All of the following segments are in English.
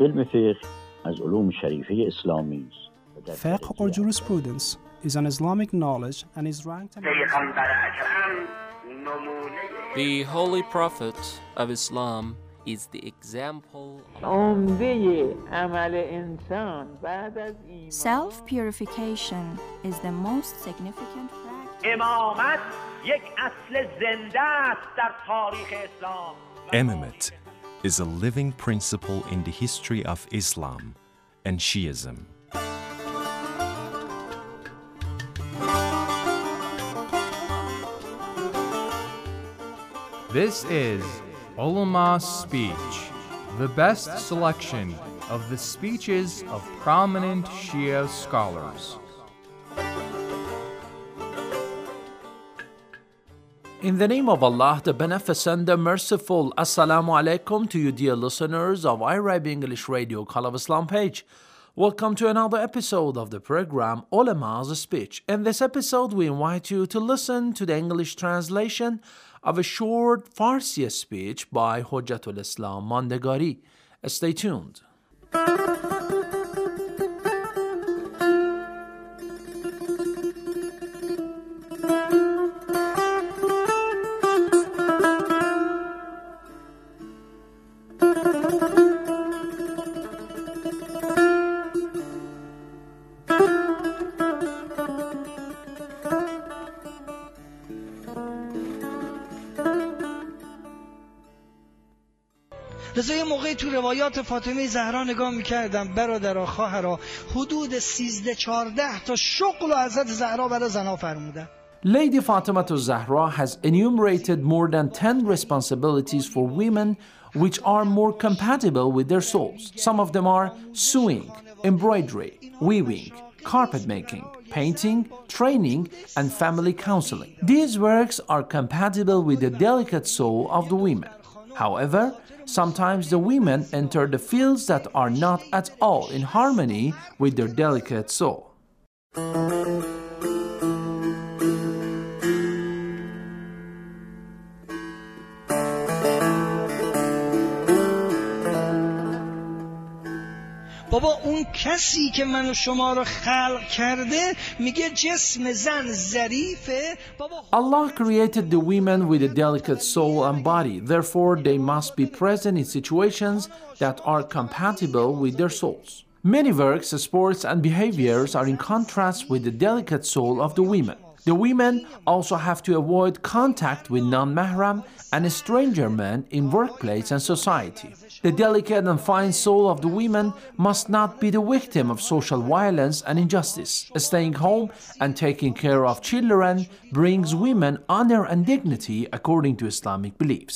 علم فقه از علوم شریفه اسلامی است. Fiqh or jurisprudence is an Islamic knowledge and is ranked The Holy Prophet of Islam is the example Self-purification is the most significant practice. Imamate is a living principle in the history of Islam and Shiism. This is Ulama's Speech, the best selection of the speeches of prominent Shia scholars. In the name of Allah, the Beneficent, the Merciful, Assalamu alaikum to you dear listeners of Arab English Radio Call of Islam page. Welcome to another episode of the program Ulama's Speech. In this episode, we invite you to listen to the English translation of a short Farsi speech by Hujjatul Islam Mandegari. Stay tuned. لذا یه موقعی تو روایات فاطمه زهرا نگاه میکردم برادرها خواهرها حدود 13-14 تا شغل و حضرت زهرا برای زنها فرمودن. Lady Fatima Zahra has enumerated more than 10 responsibilities for women which are more compatible with their souls. Some of them are sewing, embroidery, weaving, carpet making, painting, training, and family counseling. These works are compatible with the delicate soul of the women. However, sometimes the women enter the fields that are not at all in harmony with their delicate soul. بابا اون کسی که من و شما رو خلق کرده میگه جسم زن ظریفه. Allah created the women with a delicate soul and body. Therefore, they must be present in situations that are compatible with their souls. Many works, sports, and behaviors are in contrast with the delicate soul of the women. The women also have to avoid contact with non-mahram and stranger men in workplace and society. The delicate and fine soul of the women must not be the victim of social violence and injustice. Staying home and taking care of children brings women honor and dignity according to Islamic beliefs.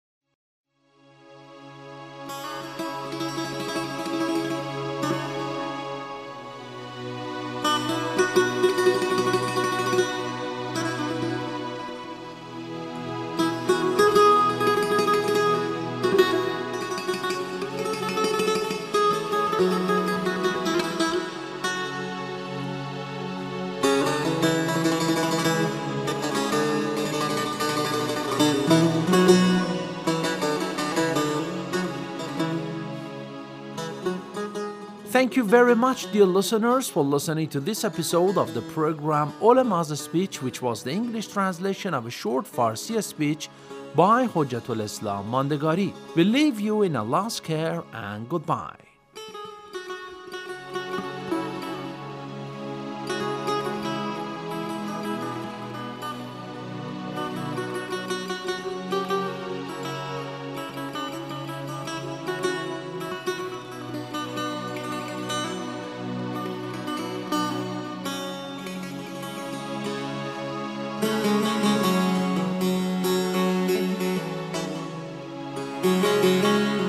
Thank you very much, dear listeners, for listening to this episode of the program Ulama's Speech, which was the English translation of a short Farsi speech by Hujjatul Islam Mandegari. We leave you in Allah's care and goodbye. Thank you.